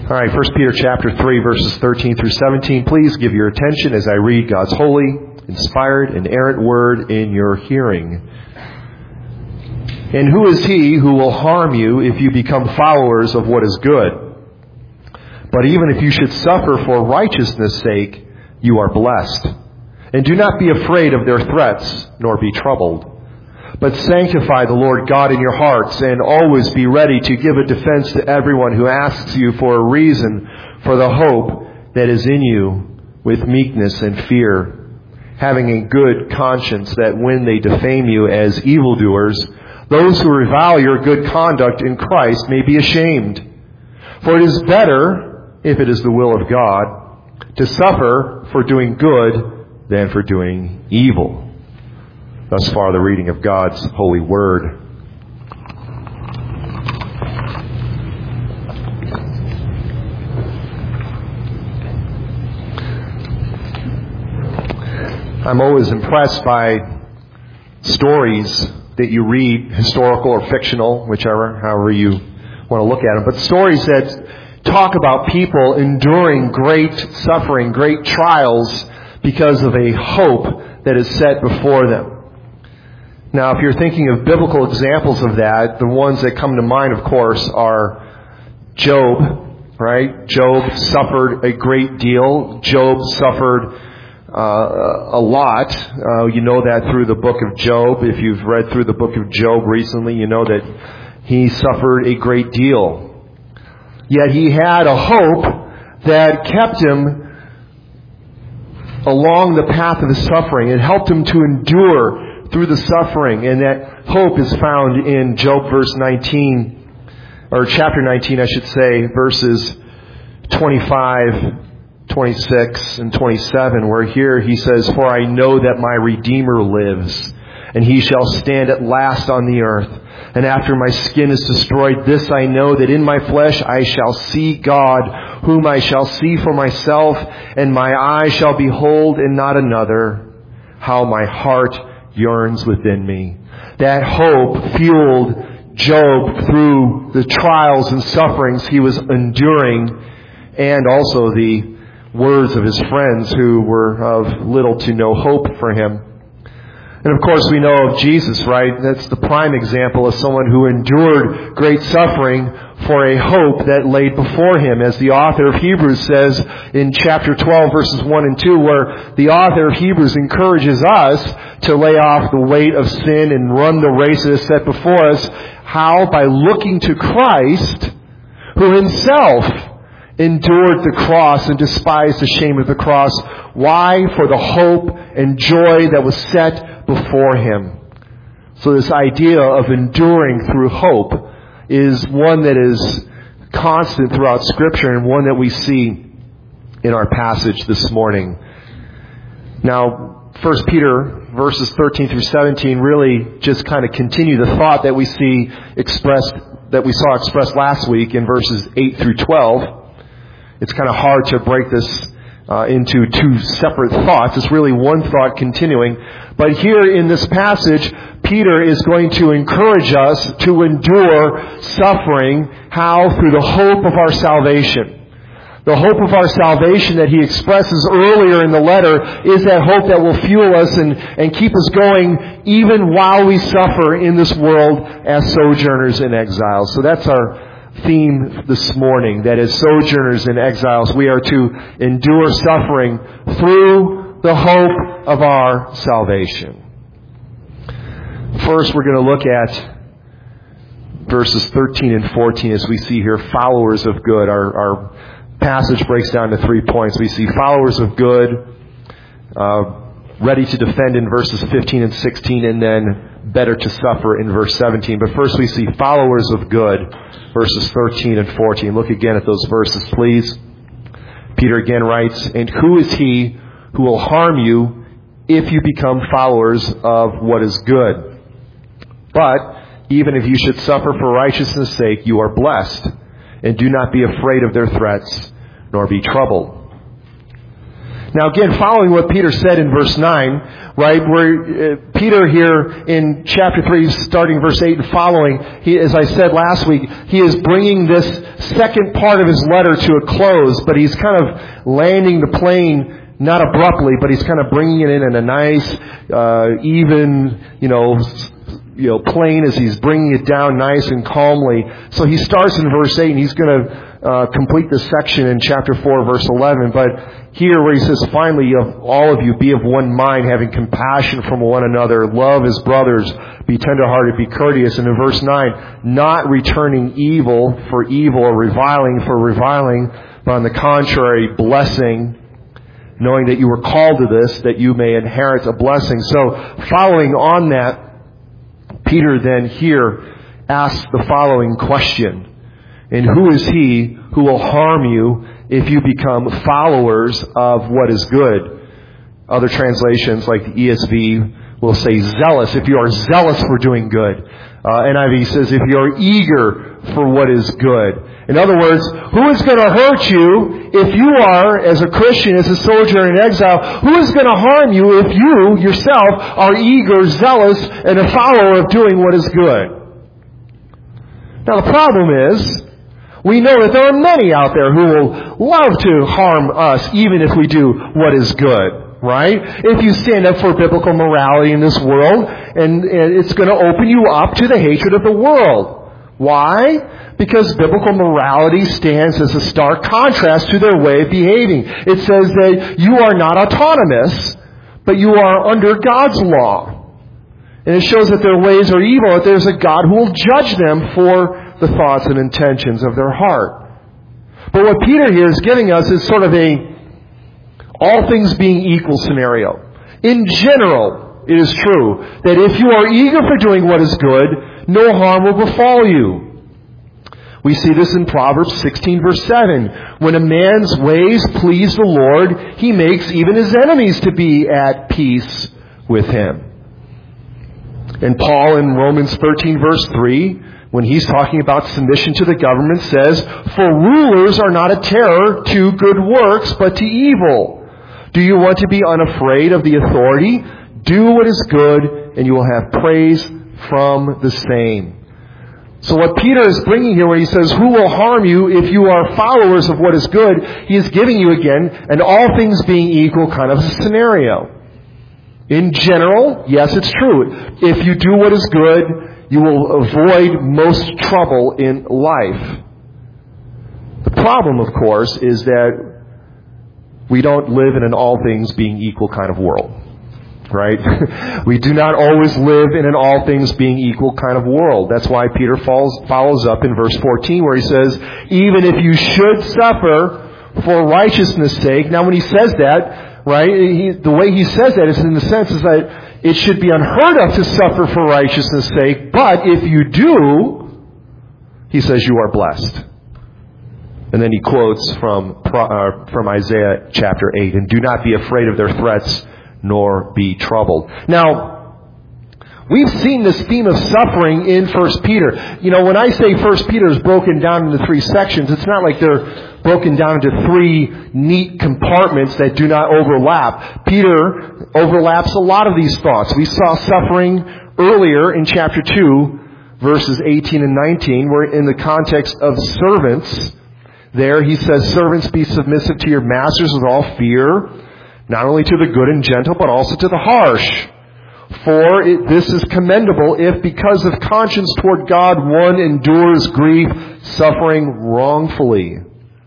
All right, 1 Peter chapter 3, verses 13 through 17. Please give your attention as I read God's holy, inspired, and inerrant word in your hearing. And who is he who will harm you if you become followers of what is good? But even if you should suffer for righteousness' sake, you are blessed. And do not be afraid of their threats, nor be troubled. But sanctify the Lord God in your hearts, and always be ready to give a defense to everyone who asks you for a reason for the hope that is in you with meekness and fear, having a good conscience that when they defame you as evildoers, those who revile your good conduct in Christ may be ashamed. For it is better, if it is the will of God, to suffer for doing good than for doing evil. Thus far, the reading of God's holy word. I'm always impressed by stories that you read, historical or fictional, however you want to look at them, but stories that talk about people enduring great suffering, great trials because of a hope that is set before them. Now, if you're thinking of biblical examples of that, the ones that come to mind, of course, are Job, right? Job suffered a great deal. Job suffered a lot. You know that through the book of Job. If you've read through the book of Job recently, you know that he suffered a great deal. Yet he had a hope that kept him along the path of his suffering. It helped him to endure through the suffering, and that hope is found in Job chapter 19, I should say, verses 25, 26, and 27, where here he says, "For I know that my Redeemer lives, and he shall stand at last on the earth. And after my skin is destroyed, this I know, that in my flesh I shall see God, whom I shall see for myself, and my eye shall behold and not another. How my heart yearns within me." That hope fueled Job through the trials and sufferings he was enduring, and also the words of his friends who were of little to no hope for him. And of course we know of Jesus, right? That's the prime example of someone who endured great suffering for a hope that laid before him. As the author of Hebrews says in chapter 12, verses 1 and 2, where the author of Hebrews encourages us to lay off the weight of sin and run the race that is set before us. How? By looking to Christ, who himself endured the cross and despised the shame of the cross. Why? For the hope and joy that was set before him. So this idea of enduring through hope is one that is constant throughout Scripture, and one that we see in our passage this morning. Now, 1 Peter verses 13 through 17 really just kind of continue the thought that we saw expressed last week in verses 8 through 12. It's kind of hard to break this into two separate thoughts. It's really one thought continuing. But here in this passage, Peter is going to encourage us to endure suffering. How? Through the hope of our salvation. The hope of our salvation that he expresses earlier in the letter is that hope that will fuel us and keep us going even while we suffer in this world as sojourners and exiles. So that's our theme this morning, that as sojourners and exiles, we are to endure suffering through the hope of our salvation. First, we're going to look at verses 13 and 14 as we see here, followers of good. Our passage breaks down to 3 points. We see followers of good, ready to defend in verses 15 and 16, and then better to suffer in verse 17. But first we see followers of good, verses 13 and 14. Look again at those verses, please. Peter again writes, "And who is he who will harm you if you become followers of what is good? But even if you should suffer for righteousness' sake, you are blessed. And do not be afraid of their threats, nor be troubled." Now again, following what Peter said in verse 9, right, where Peter here in chapter 3, starting verse 8 and following, as I said last week, he is bringing this second part of his letter to a close, but he's kind of landing the plane, not abruptly, but he's kind of bringing it in a nice, even, plane as he's bringing it down nice and calmly. So he starts in verse 8 and he's going to complete this section in chapter 4, verse 11. But here where he says, finally, of all of you, be of one mind, having compassion from one another, love as brothers, be tenderhearted, be courteous. And in verse 9, not returning evil for evil or reviling for reviling, but on the contrary, blessing, knowing that you were called to this, that you may inherit a blessing. So following on that, Peter then here asks the following question. And who is he who will harm you if you become followers of what is good? Other translations like the ESV will say zealous, if you are zealous for doing good. NIV says if you are eager for what is good. In other words, who is going to hurt you if you are, as a Christian, as a sojourner in exile, who is going to harm you if you yourself are eager, zealous, and a follower of doing what is good? Now the problem is, we know that there are many out there who will love to harm us even if we do what is good, right? If you stand up for biblical morality in this world, and it's going to open you up to the hatred of the world. Why? Because biblical morality stands as a stark contrast to their way of behaving. It says that you are not autonomous, but you are under God's law. And it shows that their ways are evil, that there's a God who will judge them for the thoughts and intentions of their heart. But what Peter here is giving us is sort of a all things being equal scenario. In general, it is true that if you are eager for doing what is good, no harm will befall you. We see this in Proverbs 16 verse 7. When a man's ways please the Lord, he makes even his enemies to be at peace with him. And Paul in Romans 13 verse 3, when he's talking about submission to the government, says, for rulers are not a terror to good works, but to evil. Do you want to be unafraid of the authority? Do what is good, and you will have praise from the same. So what Peter is bringing here when he says, who will harm you if you are followers of what is good, he is giving you again an all things being equal kind of scenario. In general, yes, it's true. If you do what is good, you will avoid most trouble in life. The problem, of course, is that we don't live in an all things being equal kind of world. Right? We do not always live in an all things being equal kind of world. That's why Peter follows up in verse 14 where he says, even if you should suffer for righteousness' sake. Now when he says that, right, the way he says that is in the sense is that it should be unheard of to suffer for righteousness' sake, but if you do, he says you are blessed. And then he quotes from Isaiah chapter 8, and do not be afraid of their threats, nor be troubled. Now, we've seen this theme of suffering in 1 Peter. When I say 1 Peter is broken down into 3 sections, it's not like they're broken down into 3 neat compartments that do not overlap. Peter overlaps a lot of these thoughts. We saw suffering earlier in chapter 2, verses 18 and 19, where in the context of servants, there he says, servants, be submissive to your masters with all fear, not only to the good and gentle, but also to the harsh. For this is commendable if, because of conscience toward God, one endures grief, suffering wrongfully.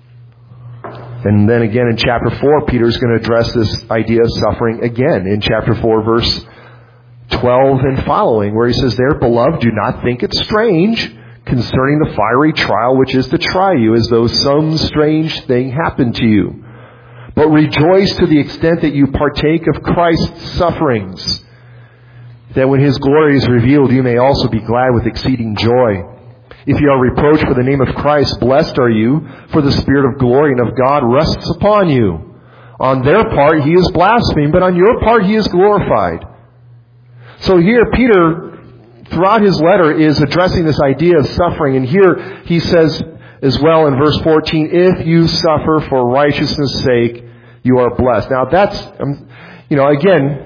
And then again in chapter 4, Peter's going to address this idea of suffering again in chapter 4, verse 12 and following, where he says, there, beloved, do not think it strange concerning the fiery trial which is to try you, as though some strange thing happened to you. But rejoice to the extent that you partake of Christ's sufferings, that when His glory is revealed, you may also be glad with exceeding joy. If you are reproached for the name of Christ, blessed are you, for the Spirit of glory and of God rests upon you. On their part He is blasphemed, but on your part He is glorified. So here Peter, throughout his letter, is addressing this idea of suffering. And here he says as well in verse 14, if you suffer for righteousness' sake, you are blessed. Now that's, again,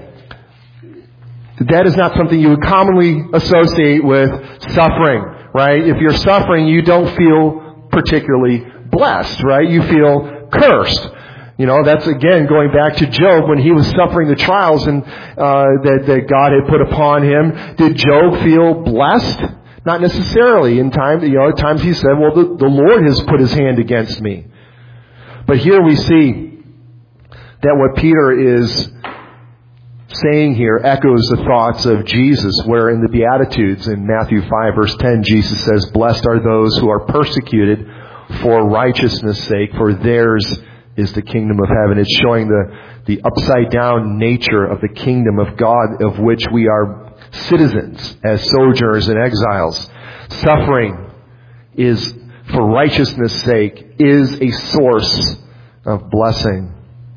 that is not something you would commonly associate with suffering, right? If you're suffering, you don't feel particularly blessed, right? You feel cursed. That's again going back to Job when he was suffering the trials and that God had put upon him. Did Job feel blessed? Not necessarily. At times he said, well, the Lord has put his hand against me. But here we see that what Peter is saying here echoes the thoughts of Jesus, where in the Beatitudes in Matthew 5 verse 10, Jesus says, blessed are those who are persecuted for righteousness' sake, for theirs is the kingdom of heaven. It's showing the upside down nature of the kingdom of God, of which we are citizens as sojourners and exiles. Suffering is, for righteousness' sake, is a source of blessing.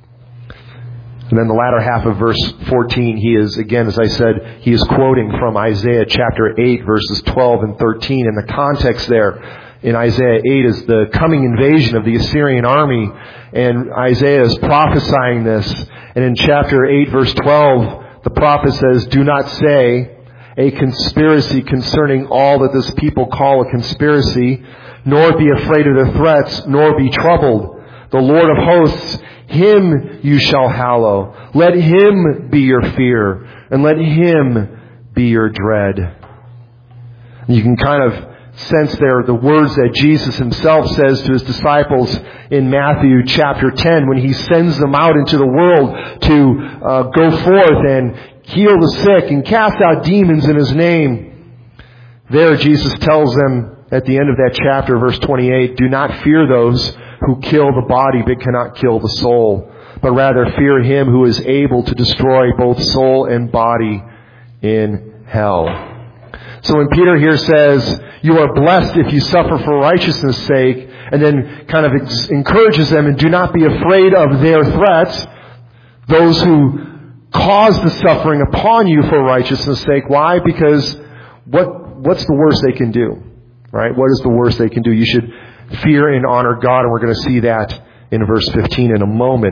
And then the latter half of verse 14, he is, again, as I said, he is quoting from Isaiah chapter 8, verses 12 and 13. And the context there in Isaiah 8 is the coming invasion of the Assyrian army. And Isaiah is prophesying this. And in chapter 8, verse 12, the prophet says, do not say a conspiracy concerning all that this people call a conspiracy, nor be afraid of their threats, nor be troubled. The Lord of hosts, Him you shall hallow. Let Him be your fear, and let Him be your dread. You can kind of sense there the words that Jesus Himself says to His disciples in Matthew chapter 10 when He sends them out into the world to go forth and heal the sick and cast out demons in His name. There Jesus tells them at the end of that chapter, verse 28, do not fear those who kill the body but cannot kill the soul, but rather fear Him who is able to destroy both soul and body in hell. So when Peter here says, you are blessed if you suffer for righteousness' sake, and then kind of encourages them, and do not be afraid of their threats, those who cause the suffering upon you for righteousness' sake. Why? Because what's the worst they can do? Right? What is the worst they can do? You should fear and honor God, and we're going to see that in verse 15 in a moment.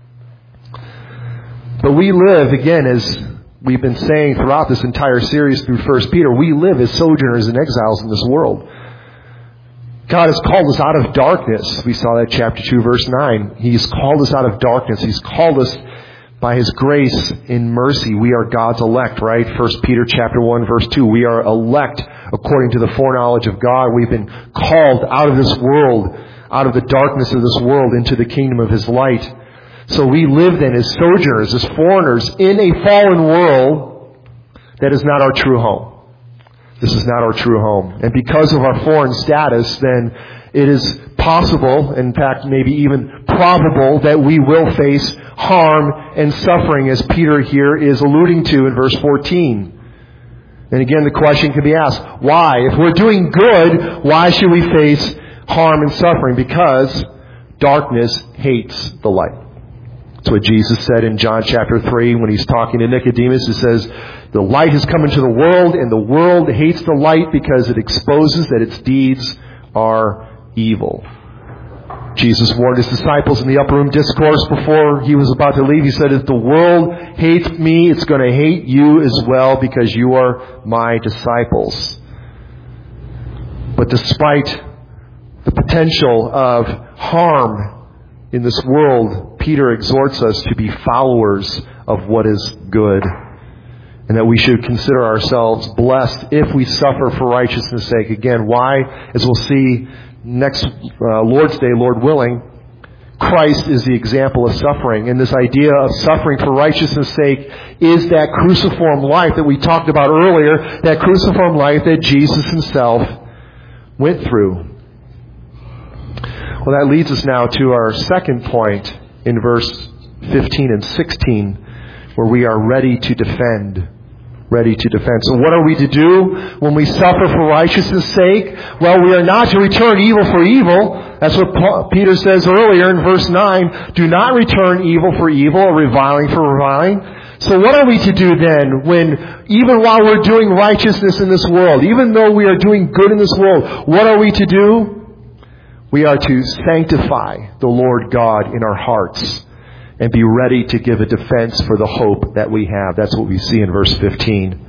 But we live, again, as we've been saying throughout this entire series through 1 Peter, we live as sojourners and exiles in this world. God has called us out of darkness. We saw that chapter 2, verse 9. He's called us out of darkness. He's called us by His grace in mercy. We are God's elect, right? 1 Peter chapter 1, verse 2. We are elect according to the foreknowledge of God. We've been called out of this world, out of the darkness of this world, into the kingdom of His light. So we live then as sojourners, as foreigners in a fallen world that is not our true home. This is not our true home. And because of our foreign status, then it is possible, in fact maybe even probable, that we will face harm and suffering, as Peter here is alluding to in verse 14. And again, the question can be asked, why? If we're doing good, why should we face harm and suffering? Because darkness hates the light. That's what Jesus said in John chapter 3 when He's talking to Nicodemus. He says, the light has come into the world, and the world hates the light because it exposes that its deeds are evil. Jesus warned His disciples in the upper room discourse before He was about to leave. He said, if the world hates me, it's going to hate you as well, because you are my disciples. But despite the potential of harm in this world, Peter exhorts us to be followers of what is good, and that we should consider ourselves blessed if we suffer for righteousness' sake. Again, why? As we'll see next Lord's Day, Lord willing, Christ is the example of suffering. And this idea of suffering for righteousness' sake is that cruciform life that we talked about earlier, that cruciform life that Jesus Himself went through. Well, that leads us now to our second point in verse 15 and 16, where we are ready to defend. Ready to defend. So what are we to do when we suffer for righteousness' sake? Well, we are not to return evil for evil. That's what Peter says earlier in verse 9. Do not return evil for evil, or reviling for reviling. So what are we to do then when, even while we're doing righteousness in this world, even though we are doing good in this world, what are we to do? We are to sanctify the Lord God in our hearts. and be ready to give a defense for the hope that we have. That's what we see in verse 15.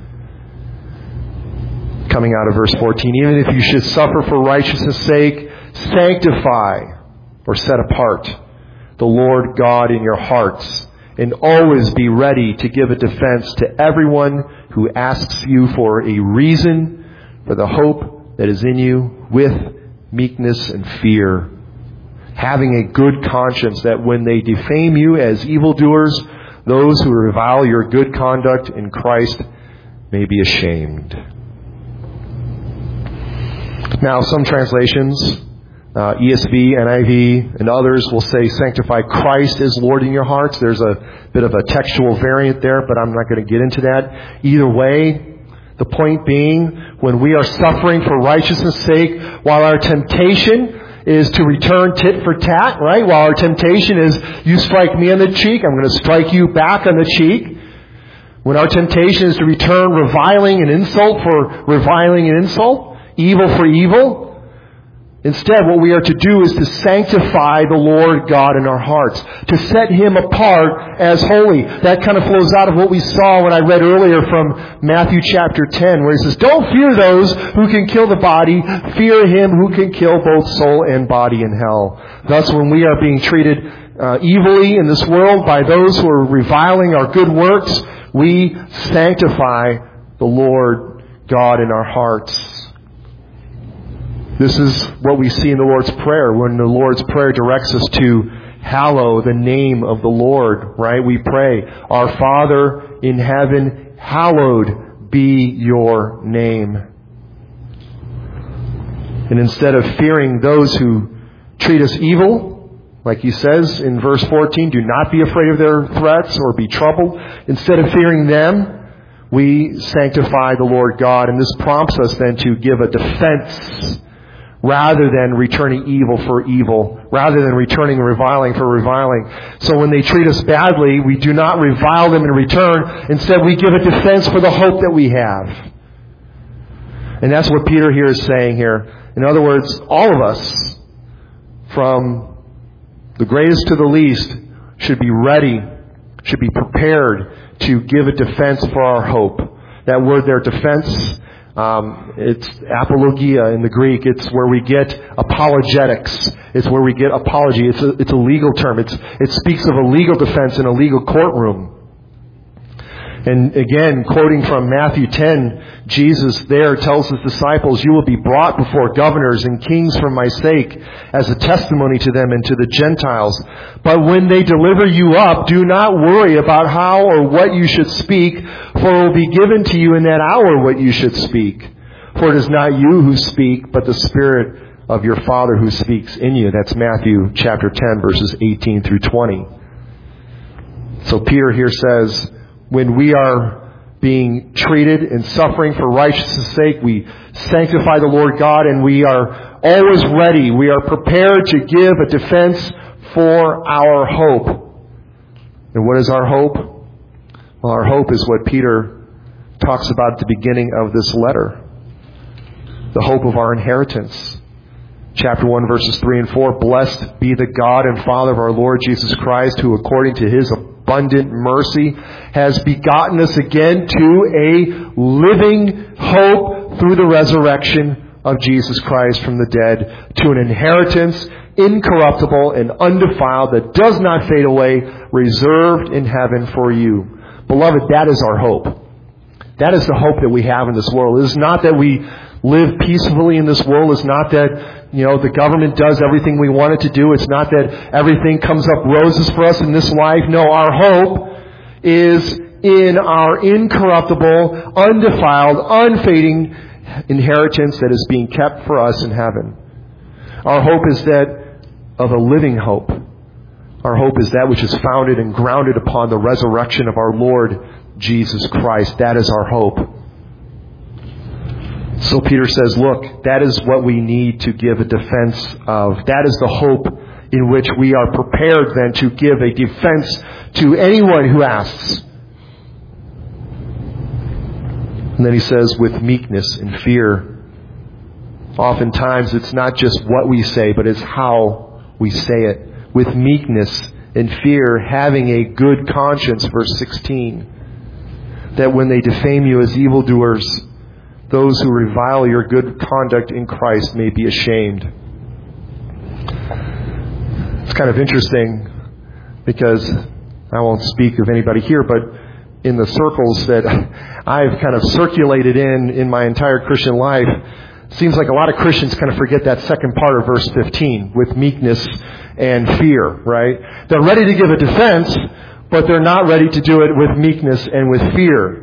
Coming out of verse 14, even if you should suffer for righteousness' sake, sanctify or set apart the Lord God in your hearts, and always be ready to give a defense to everyone who asks you for a reason for the hope that is in you with meekness and fear, having a good conscience, that when they defame you as evildoers, those who revile your good conduct in Christ may be ashamed. Now, some translations, ESV, NIV, and others will say sanctify Christ as Lord in your hearts. There's a bit of a textual variant there, but I'm not going to get into that. Either way, the point being, when we are suffering for righteousness' sake, while our temptation is to return tit for tat, right? While our temptation is, you strike me on the cheek, I'm going to strike you back on the cheek. When our temptation is to return reviling and insult for reviling and insult, evil for evil, instead, what we are to do is to sanctify the Lord God in our hearts, to set Him apart as holy. That kind of flows out of what we saw when I read earlier from Matthew chapter 10, where He says, don't fear those who can kill the body, fear Him who can kill both soul and body in hell. Thus, when we are being treated evilly in this world by those who are reviling our good works, we sanctify the Lord God in our hearts. This is what we see in the Lord's Prayer. When the Lord's Prayer directs us to hallow the name of the Lord, right? We pray, our Father in heaven, hallowed be your name. And instead of fearing those who treat us evil, like He says in verse 14, do not be afraid of their threats or be troubled. Instead of fearing them, we sanctify the Lord God. And this prompts us then to give a defense rather than returning evil for evil, rather than returning reviling for reviling. So when they treat us badly, we do not revile them in return. Instead, we give a defense for the hope that we have. And that's what Peter here is saying here. In other words, all of us, from the greatest to the least, should be ready, should be prepared to give a defense for our hope. That word there, defense, it's apologia in the Greek. It's where we get apologetics. It's where we get apology. It's a legal term. It speaks of a legal defense in a legal courtroom. And again, quoting from Matthew 10, Jesus there tells His disciples, you will be brought before governors and kings for my sake as a testimony to them and to the Gentiles. But when they deliver you up, do not worry about how or what you should speak, for it will be given to you in that hour what you should speak. For it is not you who speak, but the Spirit of your Father who speaks in you. That's Matthew chapter 10, verses 18 through 20. So Peter here says, when we are being treated and suffering for righteousness' sake, we sanctify the Lord God, and we are always ready. We are prepared to give a defense for our hope. And what is our hope? Well, our hope is what Peter talks about at the beginning of this letter. The hope of our inheritance. Chapter 1, verses 3 and 4, blessed be the God and Father of our Lord Jesus Christ, who according to His abundant mercy has begotten us again to a living hope through the resurrection of Jesus Christ from the dead, to an inheritance incorruptible and undefiled that does not fade away, reserved in heaven for you. Beloved, that is our hope. That is the hope that we have in this world. It is not that we live peacefully in this world. It's not that, the government does everything we want it to do. It's not that everything comes up roses for us in this life. No, our hope is in our incorruptible, undefiled, unfading inheritance that is being kept for us in heaven. Our hope is that of a living hope. Our hope is that which is founded and grounded upon the resurrection of our Lord Jesus Christ. That is our hope. So Peter says, look, that is what we need to give a defense of. That is the hope in which we are prepared then to give a defense to anyone who asks. And then he says, with meekness and fear. Oftentimes it's not just what we say, but it's how we say it. With meekness and fear, having a good conscience, verse 16, that when they defame you as evildoers, those who revile your good conduct in Christ may be ashamed. It's kind of interesting because I won't speak of anybody here, but in the circles that I've kind of circulated in my entire Christian life, it seems like a lot of Christians kind of forget that second part of verse 15 with meekness and fear, right? They're ready to give a defense, but they're not ready to do it with meekness and with fear.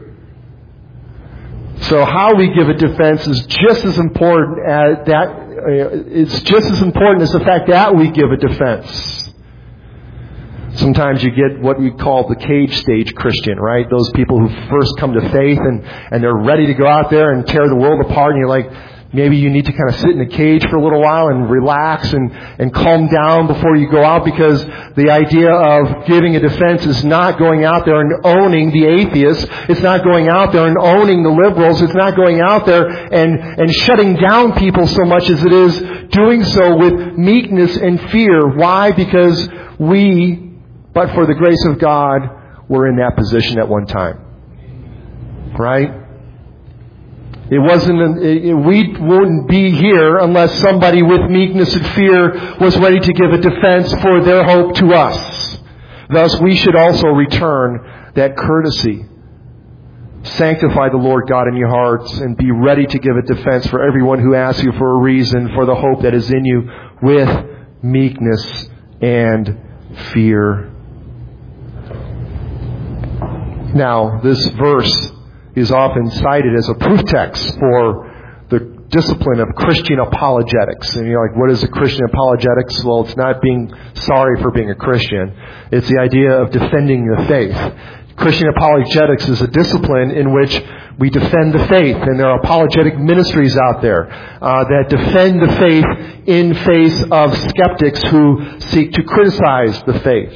So how we give a defense is just as important as that. It's just as important as the fact that we give a defense. Sometimes you get what we call the cage stage Christian, right? Those people who first come to faith and they're ready to go out there and tear the world apart, and you're like, maybe you need to kind of sit in a cage for a little while and relax and calm down before you go out, because the idea of giving a defense is not going out there and owning the atheists. It's not going out there and owning the liberals. It's not going out there and shutting down people so much as it is doing so with meekness and fear. Why? Because but for the grace of God, we're in that position at one time. Right? We wouldn't be here unless somebody with meekness and fear was ready to give a defense for their hope to us. Thus, we should also return that courtesy. Sanctify the Lord God in your hearts and be ready to give a defense for everyone who asks you for a reason for the hope that is in you with meekness and fear. Now, this verse is often cited as a proof text for the discipline of Christian apologetics. And you're like, what is a Christian apologetics? Well, it's not being sorry for being a Christian. It's the idea of defending the faith. Christian apologetics is a discipline in which we defend the faith, and there are apologetic ministries out there that defend the faith in face of skeptics who seek to criticize the faith.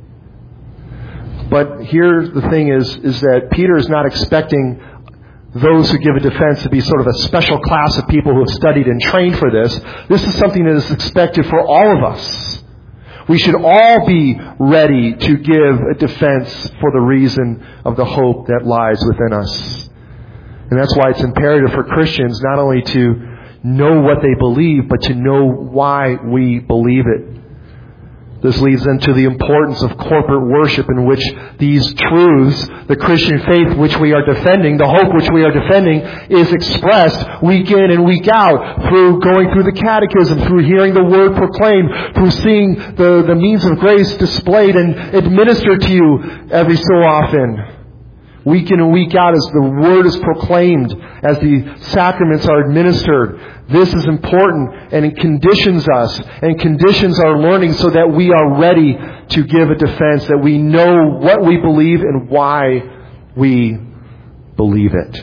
But here the thing is that Peter is not expecting those who give a defense to be sort of a special class of people who have studied and trained for this. This is something that is expected for all of us. We should all be ready to give a defense for the reason of the hope that lies within us. And that's why it's imperative for Christians not only to know what they believe, but to know why we believe it. This leads then to the importance of corporate worship, in which these truths, the Christian faith which we are defending, the hope which we are defending, is expressed week in and week out through going through the catechism, through hearing the word proclaimed, through seeing the means of grace displayed and administered to you every so often. Week in and week out, as the word is proclaimed, as the sacraments are administered. This is important, and it conditions us and conditions our learning so that we are ready to give a defense, that we know what we believe and why we believe it.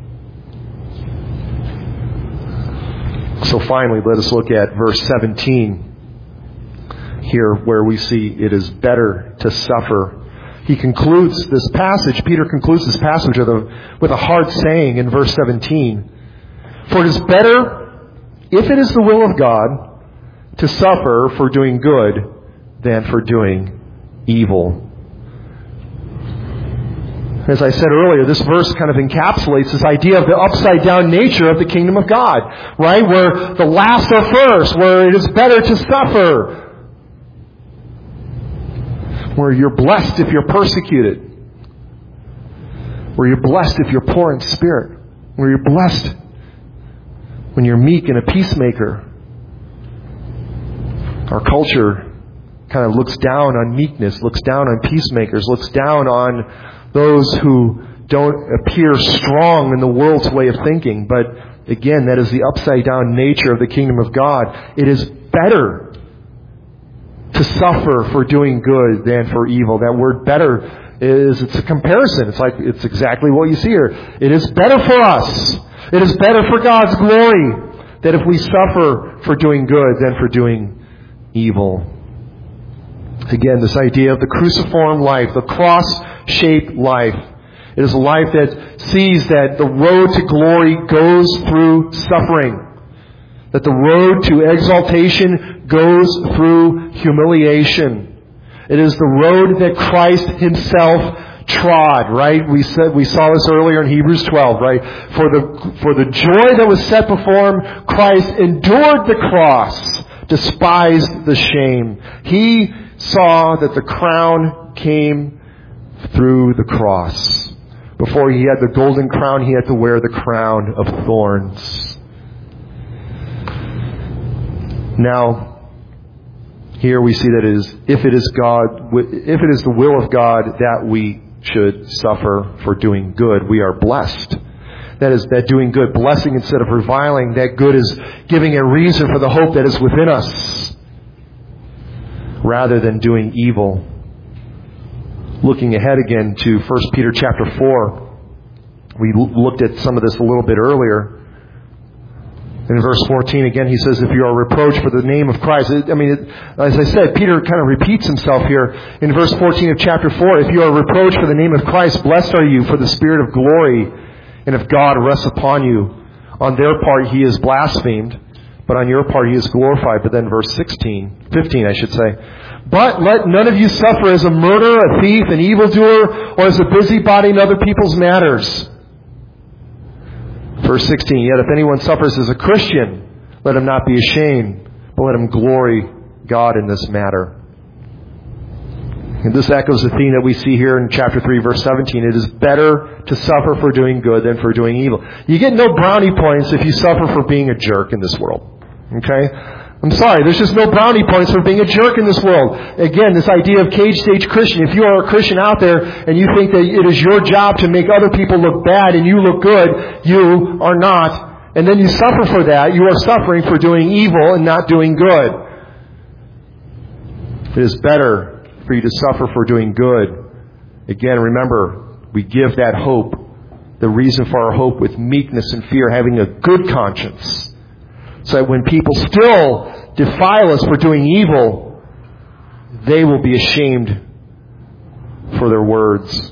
So finally, let us look at verse 17 here, where we see it is better to suffer. He concludes this passage, Peter concludes this passage with a hard saying in verse 17. For it is better, if it is the will of God, to suffer for doing good than for doing evil. As I said earlier, this verse kind of encapsulates this idea of the upside down nature of the kingdom of God, right? Where the last are first, where it is better to suffer. Where you're blessed if you're persecuted. Where you're blessed if you're poor in spirit. Where you're blessed when you're meek and a peacemaker. Our culture kind of looks down on meekness, looks down on peacemakers, looks down on those who don't appear strong in the world's way of thinking. But again, that is the upside down nature of the kingdom of God. It is better to suffer for doing good than for evil. That word better it's a comparison. It's exactly what you see here. It is better for us. It is better for God's glory that if we suffer for doing good than for doing evil. Again, this idea of the cruciform life, the cross-shaped life. It is a life that sees that the road to glory goes through suffering. That the road to exaltation goes through humiliation. It is the road that Christ Himself trod, right? We saw this earlier in Hebrews 12, right? For the joy that was set before Him, Christ endured the cross, despised the shame. He saw that the crown came through the cross. Before He had the golden crown, He had to wear the crown of thorns. Now, here we see that if it is the will of God that we should suffer for doing good, we are blessed. That is, that doing good, blessing instead of reviling, that good is giving a reason for the hope that is within us, rather than doing evil. Looking ahead again to 1 Peter chapter 4, we looked at some of this a little bit earlier. In verse 14, again, he says, if you are reproached for the name of Christ. As I said, Peter kind of repeats himself here. In verse 14 of chapter 4, if you are reproached for the name of Christ, blessed are you, for the Spirit of glory and of God rests upon you. On their part, He is blasphemed, but on your part, He is glorified. But then verse 15, I should say. But let none of you suffer as a murderer, a thief, an evildoer, or as a busybody in other people's matters. Verse 16, yet if anyone suffers as a Christian, let him not be ashamed, but let him glory God in this matter. And this echoes the theme that we see here in chapter 3, verse 17. It is better to suffer for doing good than for doing evil. You get no brownie points if you suffer for being a jerk in this world. Okay? I'm sorry, there's just no brownie points for being a jerk in this world. Again, this idea of cage stage Christian. If you are a Christian out there and you think that it is your job to make other people look bad and you look good, you are not. And then you suffer for that. You are suffering for doing evil and not doing good. It is better for you to suffer for doing good. Again, remember, we give that hope, the reason for our hope, with meekness and fear, having a good conscience. So that when people still defile us for doing evil, they will be ashamed for their words.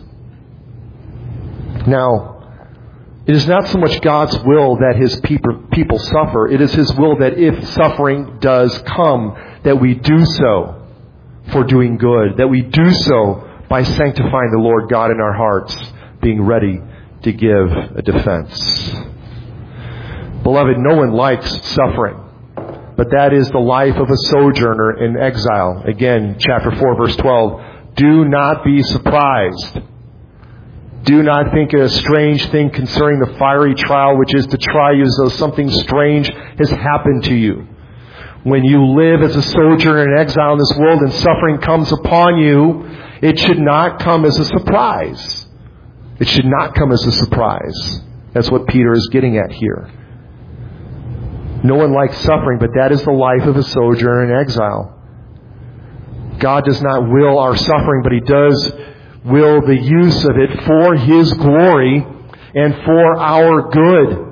Now, it is not so much God's will that His people suffer. It is His will that if suffering does come, that we do so for doing good. That we do so by sanctifying the Lord God in our hearts, being ready to give a defense. Beloved, no one likes suffering, but that is the life of a sojourner in exile. Again, chapter 4, verse 12. Do not be surprised. Do not think it a strange thing concerning the fiery trial which is to try you as though something strange has happened to you. When you live as a sojourner in exile in this world and suffering comes upon you, it should not come as a surprise. It should not come as a surprise. That's what Peter is getting at here. No one likes suffering, but that is the life of a sojourner in exile. God does not will our suffering, but He does will the use of it for His glory and for our good.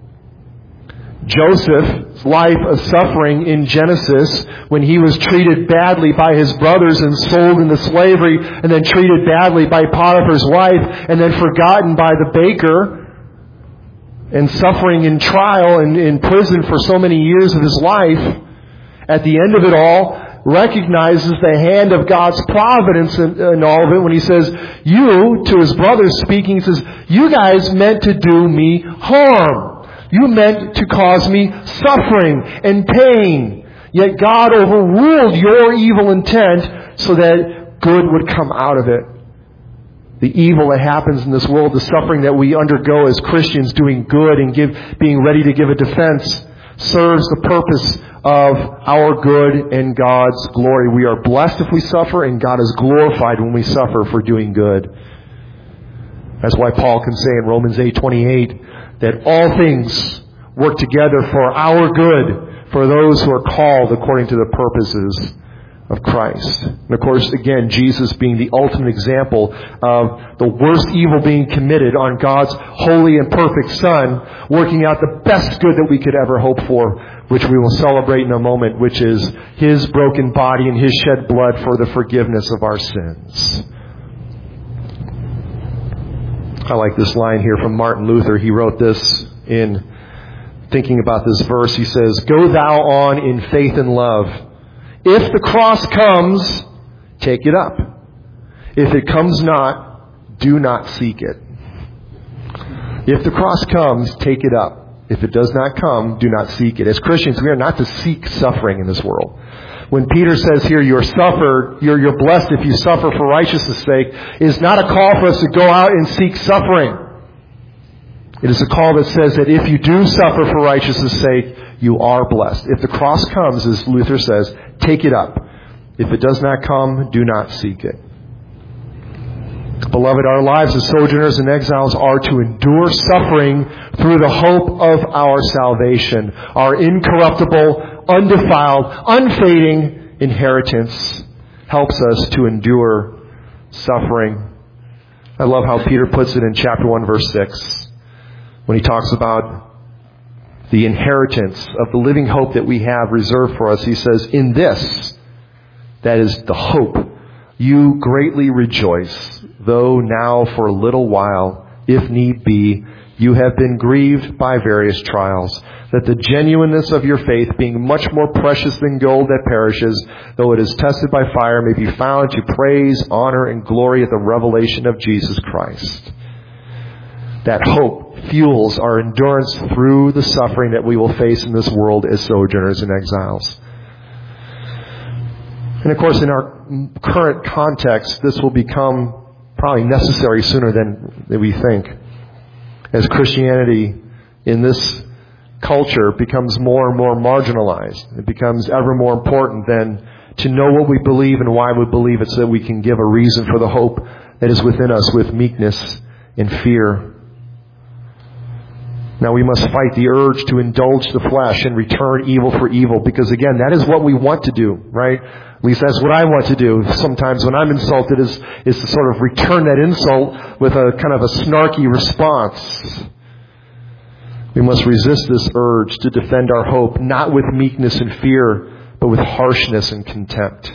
Joseph's life of suffering in Genesis, when he was treated badly by his brothers and sold into slavery, and then treated badly by Potiphar's wife, and then forgotten by the baker, and suffering in trial and in prison for so many years of his life, at the end of it all, recognizes the hand of God's providence in all of it when he says, you, to his brothers speaking, he says, you guys meant to do me harm. You meant to cause me suffering and pain. Yet God overruled your evil intent so that good would come out of it. The evil that happens in this world, the suffering that we undergo as Christians doing good and being ready to give a defense, serves the purpose of our good and God's glory. We are blessed if we suffer, and God is glorified when we suffer for doing good. That's why Paul can say in Romans 8:28 that all things work together for our good, for those who are called according to the purposes of Christ. And of course, again, Jesus being the ultimate example of the worst evil being committed on God's holy and perfect Son, working out the best good that we could ever hope for, which we will celebrate in a moment, which is His broken body and His shed blood for the forgiveness of our sins. I like this line here from Martin Luther. He wrote this in thinking about this verse. He says, "Go thou on in faith and love. If the cross comes, take it up. If it comes not, do not seek it. If the cross comes, take it up. If it does not come, do not seek it. As Christians, we are not to seek suffering in this world. When Peter says here, you're blessed if you suffer for righteousness' sake, it is not a call for us to go out and seek suffering. It is a call that says that if you do suffer for righteousness' sake, you are blessed. If the cross comes, as Luther says, take it up. If it does not come, do not seek it. Beloved, our lives as sojourners and exiles are to endure suffering through the hope of our salvation, our incorruptible, undefiled, unfading inheritance helps us to endure suffering. I love how Peter puts it in chapter 1, verse 6, when he talks about the inheritance of the living hope that we have reserved for us. He says, in this, that is the hope, you greatly rejoice, though now for a little while, if need be, you have been grieved by various trials, that the genuineness of your faith, being much more precious than gold that perishes, though it is tested by fire, may be found to praise, honor, and glory at the revelation of Jesus Christ. That hope fuels our endurance through the suffering that we will face in this world as sojourners and exiles. And of course, in our current context, this will become probably necessary sooner than we think. As Christianity in this culture becomes more and more marginalized, it becomes ever more important than to know what we believe and why we believe it, so that we can give a reason for the hope that is within us with meekness and fear. Now we must fight the urge to indulge the flesh and return evil for evil, because again, that is what we want to do, right? At least that's what I want to do sometimes when I'm insulted, is to sort of return that insult with a kind of a snarky response. We must resist this urge to defend our hope, not with meekness and fear, but with harshness and contempt.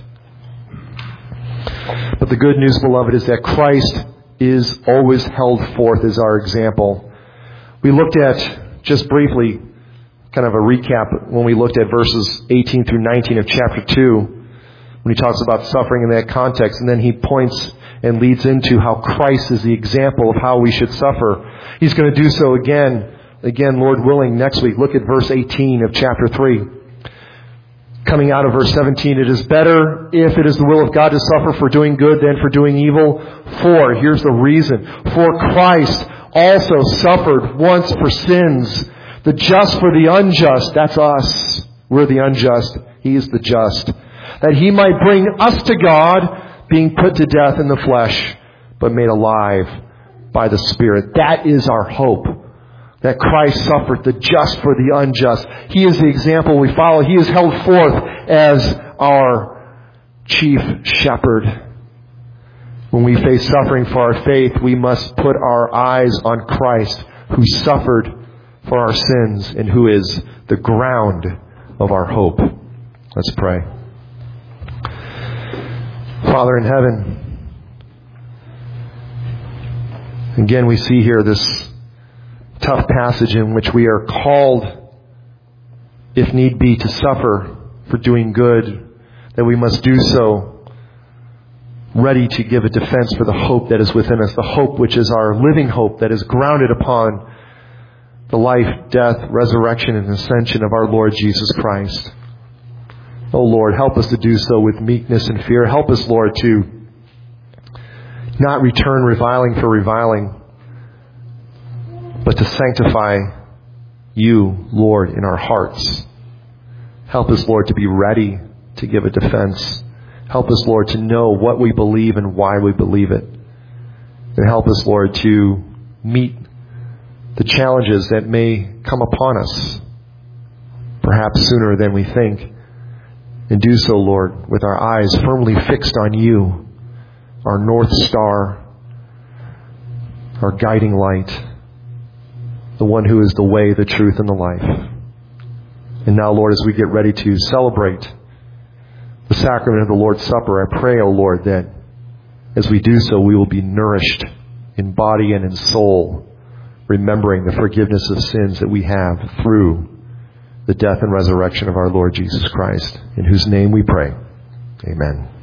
But the good news, beloved, is that Christ is always held forth as our example. We looked at, just briefly, kind of a recap when we looked at verses 18 through 19 of chapter 2, when he talks about suffering in that context, and then he points and leads into how Christ is the example of how we should suffer. He's going to do so again, Lord willing, next week. Look at verse 18 of chapter 3. Coming out of verse 17, it is better, if it is the will of God, to suffer for doing good than for doing evil. For, here's the reason, for Christ also suffered once for sins, the just for the unjust. That's us. We're the unjust. He is the just. That he might bring us to God, being put to death in the flesh, but made alive by the Spirit. That is our hope. That Christ suffered, the just for the unjust. He is the example we follow. He is held forth as our chief shepherd. When we face suffering for our faith, we must put our eyes on Christ, who suffered for our sins and who is the ground of our hope. Let's pray. Father in heaven, again we see here this tough passage in which we are called, if need be, to suffer for doing good, that we must do so ready to give a defense for the hope that is within us, the hope which is our living hope that is grounded upon the life, death, resurrection, and ascension of our Lord Jesus Christ. Oh Lord, help us to do so with meekness and fear. Help us, Lord, to not return reviling for reviling, but to sanctify you, Lord, in our hearts. Help us, Lord, to be ready to give a defense. Help us, Lord, to know what we believe and why we believe it. And help us, Lord, to meet the challenges that may come upon us, perhaps sooner than we think. And do so, Lord, with our eyes firmly fixed on you, our North Star, our guiding light, the one who is the way, the truth, and the life. And now, Lord, as we get ready to celebrate the sacrament of the Lord's Supper, I pray, O Lord, that as we do so, we will be nourished in body and in soul, remembering the forgiveness of sins that we have through the death and resurrection of our Lord Jesus Christ, in whose name we pray. Amen.